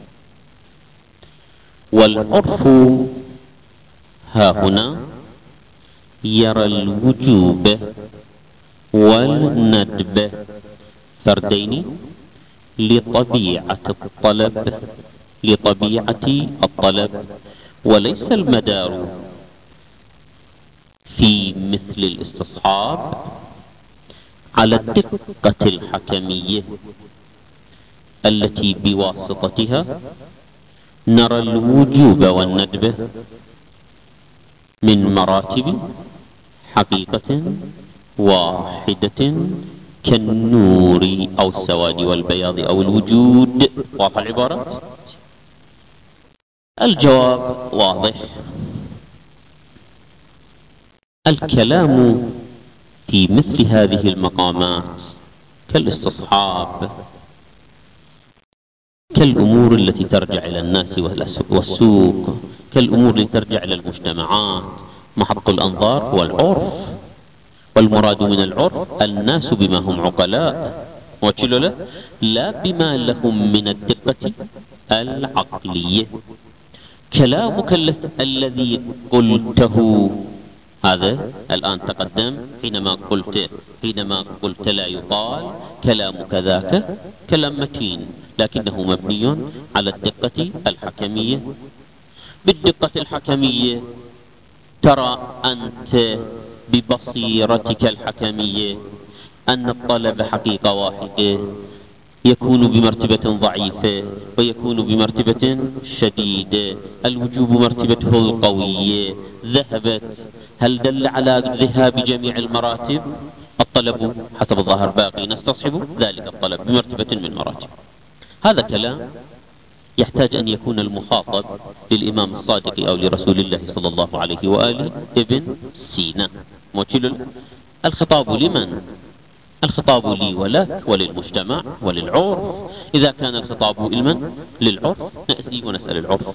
والعرف ها هنا يرى الوجوب والندب فردين لطبيعة الطلب لطبيعة الطلب وليس المدار في مثل الاستصحاب على الدقة الحكمية التي بواسطتها نرى الوجوب والندب من مراتب حقيقة واحدة كالنور أو السواد والبياض أو الوجود. واضح العبارة؟ الجواب واضح. الكلام في مثل هذه المقامات كالاستصحاب، كالأمور التي ترجع إلى الناس والسوق، كالأمور التي ترجع إلى المجتمعات، محط الأنظار هو العرف، والمراد من العرف الناس بما هم عقلاء وكل لا بما لهم من الدقة العقلية. كلامك الذي قلته هذا الآن تقدم حينما قلت حينما قلت لا يقال كلامك ذاك كلام متين لكنه مبني على الدقة الحكمية. بالدقة الحكمية ترى أنت ببصيرتك الحكمية أن الطلب حقيقة واحدة يكون بمرتبة ضعيفة ويكون بمرتبة شديدة. الوجوب مرتبته القوية ذهبت. هل دل على ذهاب جميع المراتب؟ الطلب حسب الظاهر باقي، نستصحب ذلك الطلب بمرتبة من مراتب. هذا كلام يحتاج أن يكون المخاطب للإمام الصادق أو لرسول الله صلى الله عليه وآله ابن سينا. الخطاب لمن؟ الخطاب لي ولك وللمجتمع وللعرف. إذا كان الخطاب لمن؟ للعرف، نأتي ونسأل العرف: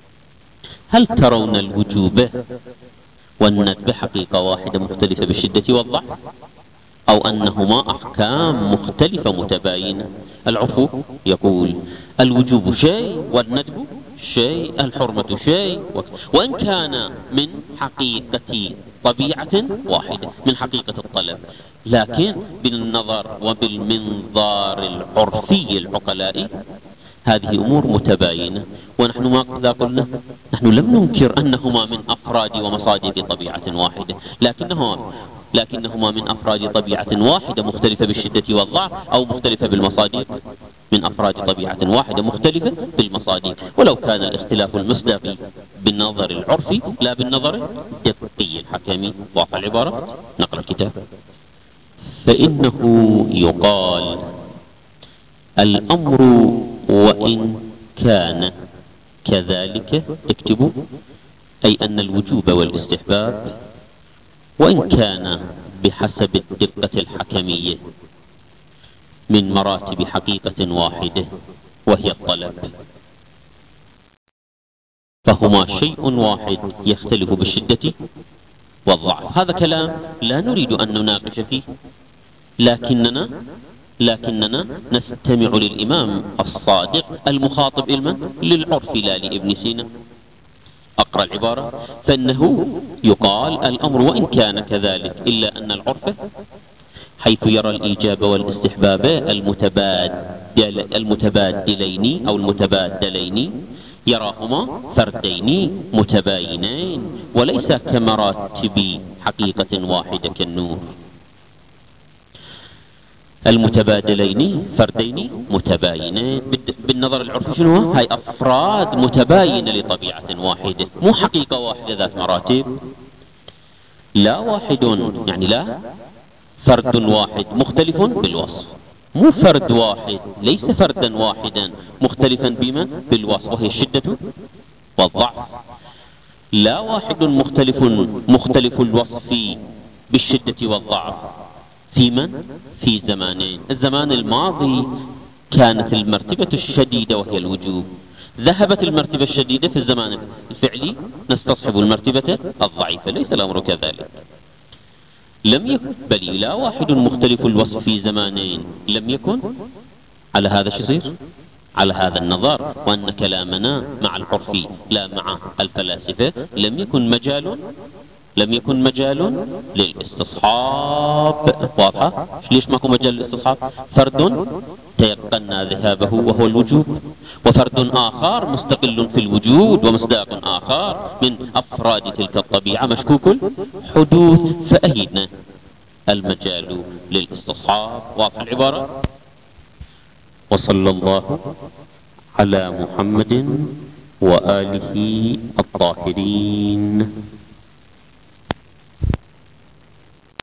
هل ترون الوجوب والندب حقيقة واحدة مختلفة بالشدة والضعف، أو أنهما أحكام مختلفة متباينة؟ العرف يقول الوجوب شيء والندب شيء، الحرمة شيء، وإن كان من حقيقة طبيعة واحدة، من حقيقة الطلب، لكن بالنظر وبالمنظار العرفي العقلائي هذه أمور متباينة. ونحن ما قلنا، نحن لم ننكر أنهما من أفراد ومصادر طبيعة واحدة، لكنهما لكنهما من أفراد طبيعة واحدة مختلفة بالشدة والضعف، أو مختلفة بالمصادر من أفراد طبيعة واحدة مختلفة بالمصادر، ولو كان الاختلاف المصداقي بالنظر العرفي لا بالنظر الدقي الحكمي. واضح العبارة؟ نقرأ الكتاب: فإنه يقال الأمر وإن كان كذلك، اكتبوا، أي أن الوجوب والاستحباب وإن كان بحسب الدقة الحكمية من مراتب حقيقة واحدة وهي الطلب، فهما شيء واحد يختلف بالشدة والضعف. هذا كلام لا نريد أن نناقش فيه، لكننا لكننا نستمع للإمام الصادق المخاطب إلمن؟ للعرف لا لابن سينا. أقرأ العبارة: فإنه يقال الأمر وإن كان كذلك، إلا أن العرف حيث يرى الإيجاب والاستحباب المتبادل المتبادلين أو المتبادلين يراهما فردين متباينين وليس كمراتب حقيقة واحدة كالنور. المتبادلين فردين متباينين بالنظر العرفي شنو هو؟ هاي أفراد متباينة لطبيعة واحدة، مو حقيقة واحدة ذات مراتب. لا واحد يعني لا فرد واحد مختلف بالوصف، مو فرد واحد، ليس فردا واحدا مختلفا بمن؟ بالوصف، وهي الشدة والضعف. لا واحد مختلف مختلف الوصف بالشدة والضعف في من؟ في زمانين. الزمان الماضي كانت المرتبة الشديدة وهي الوجوب، ذهبت المرتبة الشديدة في الزمان الفعلي، نستصحب المرتبة الضعيفة. ليس الأمر كذلك. لم يكن بل لا واحد مختلف الوصف في زمانين، لم يكن على هذا شو يصير؟ على هذا النظر، وأن كلامنا مع العرف لا مع الفلاسفة لم يكن مجال لم يكن مجال للاستصحاب. واضحة؟ ليش ماكو مجال للاستصحاب؟ فرد تيقنا ذهابه وهو الوجوب، وفرد آخر مستقل في الوجود ومصداق آخر من أفراد تلك الطبيعة مشكوك الحدوث، فأين المجال للاستصحاب؟ واضح العبارة؟ وصلى الله على محمد وآله الطاهرين.